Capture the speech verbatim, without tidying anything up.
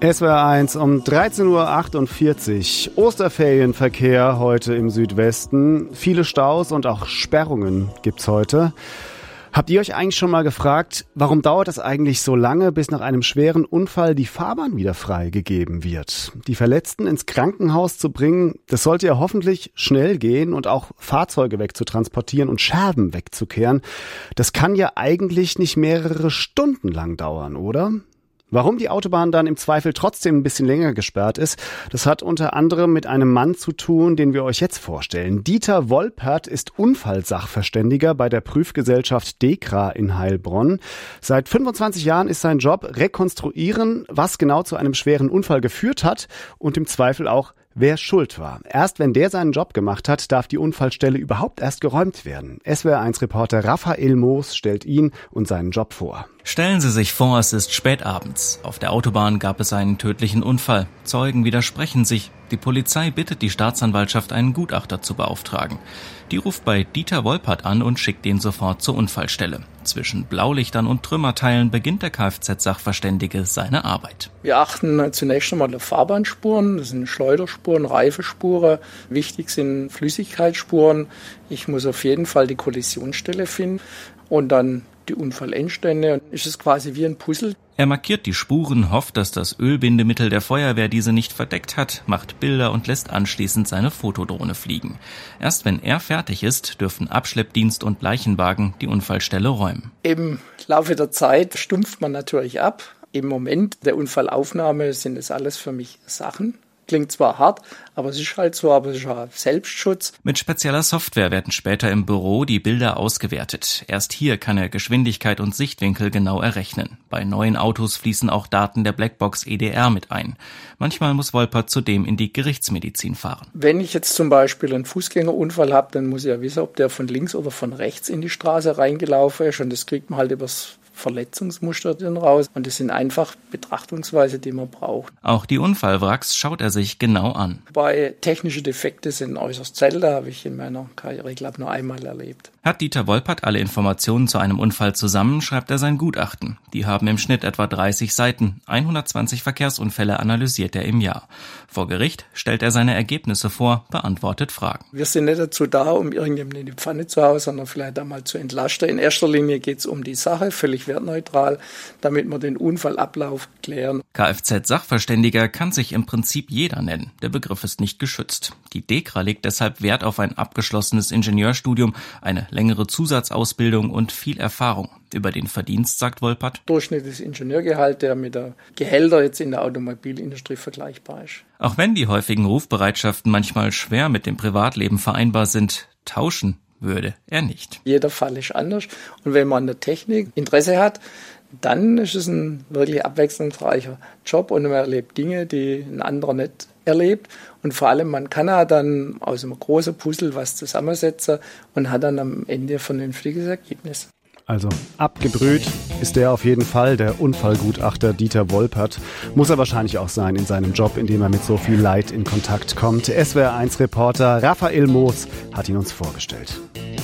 S W R eins um dreizehn Uhr achtundvierzig. Osterferienverkehr heute im Südwesten. Viele Staus und auch Sperrungen gibt's heute. Habt ihr euch eigentlich schon mal gefragt, warum dauert es eigentlich so lange, bis nach einem schweren Unfall die Fahrbahn wieder freigegeben wird? Die Verletzten ins Krankenhaus zu bringen, das sollte ja hoffentlich schnell gehen und auch Fahrzeuge wegzutransportieren und Scherben wegzukehren. Das kann ja eigentlich nicht mehrere Stunden lang dauern, oder? Warum die Autobahn dann im Zweifel trotzdem ein bisschen länger gesperrt ist, das hat unter anderem mit einem Mann zu tun, den wir euch jetzt vorstellen. Dieter Wolpert ist Unfallsachverständiger bei der Prüfgesellschaft DEKRA in Heilbronn. Seit fünfundzwanzig Jahren ist sein Job rekonstruieren, was genau zu einem schweren Unfall geführt hat und im Zweifel auch wer schuld war. Erst wenn der seinen Job gemacht hat, darf die Unfallstelle überhaupt erst geräumt werden. S W R eins Reporter Raphael Moos stellt ihn und seinen Job vor. Stellen Sie sich vor, es ist spätabends. Auf der Autobahn gab es einen tödlichen Unfall. Zeugen widersprechen sich. Die Polizei bittet die Staatsanwaltschaft, einen Gutachter zu beauftragen. Die ruft bei Dieter Wolpert an und schickt ihn sofort zur Unfallstelle. Zwischen Blaulichtern und Trümmerteilen beginnt der Kfz-Sachverständige seine Arbeit. Wir achten zunächst einmal auf Fahrbahnspuren, das sind Schleuderspuren, Reifenspuren. Wichtig sind Flüssigkeitsspuren. Ich muss auf jeden Fall die Kollisionsstelle finden und dann die Unfallendstände. Ist es quasi wie ein Puzzle. Er markiert die Spuren, hofft, dass das Ölbindemittel der Feuerwehr diese nicht verdeckt hat, macht Bilder und lässt anschließend seine Fotodrohne fliegen. Erst wenn er fertig ist, dürfen Abschleppdienst und Leichenwagen die Unfallstelle räumen. Im Laufe der Zeit stumpft man natürlich ab. Im Moment der Unfallaufnahme sind es alles für mich Sachen. Klingt zwar hart, aber es ist halt so, aber es ist auch Selbstschutz. Mit spezieller Software werden später im Büro die Bilder ausgewertet. Erst hier kann er Geschwindigkeit und Sichtwinkel genau errechnen. Bei neuen Autos fließen auch Daten der Blackbox E D R mit ein. Manchmal muss Wolpert zudem in die Gerichtsmedizin fahren. Wenn ich jetzt zum Beispiel einen Fußgängerunfall habe, dann muss ich ja wissen, ob der von links oder von rechts in die Straße reingelaufen ist. Und das kriegt man halt übers Verletzungsmuster drin raus. Und das sind einfach Betrachtungsweise, die man braucht. Auch die Unfallwracks schaut er sich genau an. Bei technische Defekte sind äußerst selten, habe ich in meiner Karriere, glaube ich, nur einmal erlebt. Hat Dieter Wolpert alle Informationen zu einem Unfall zusammen, schreibt er sein Gutachten. Die haben im Schnitt etwa dreißig Seiten. hundertzwanzig Verkehrsunfälle analysiert er im Jahr. Vor Gericht stellt er seine Ergebnisse vor, beantwortet Fragen. Wir sind nicht dazu da, um irgendjemanden in die Pfanne zu hauen, sondern vielleicht einmal zu entlasten. In erster Linie geht es um die Sache, völlig wertneutral, damit wir den Unfallablauf klären. Kfz-Sachverständiger kann sich im Prinzip jeder nennen. Der Begriff ist nicht geschützt. Die DEKRA legt deshalb Wert auf ein abgeschlossenes Ingenieurstudium, eine längere Zusatzausbildung und viel Erfahrung. Über den Verdienst sagt Wolpert: Durchschnittliches Ingenieurgehalt, der mit der Gehälter jetzt in der Automobilindustrie vergleichbar ist. Auch wenn die häufigen Rufbereitschaften manchmal schwer mit dem Privatleben vereinbar sind, tauschen würde er nicht. Jeder Fall ist anders und wenn man an der Technik Interesse hat, dann ist es ein wirklich abwechslungsreicher Job und man erlebt Dinge, die ein anderer nicht erlebt. Und vor allem, man kann ja dann aus einem großen Puzzle was zusammensetzen und hat dann am Ende ein vernünftiges Ergebnis. Also abgebrüht ist der auf jeden Fall, der Unfallgutachter Dieter Wolpert. Muss er wahrscheinlich auch sein in seinem Job, in dem er mit so viel Leid in Kontakt kommt. S W R eins Reporter Raphael Moos hat ihn uns vorgestellt.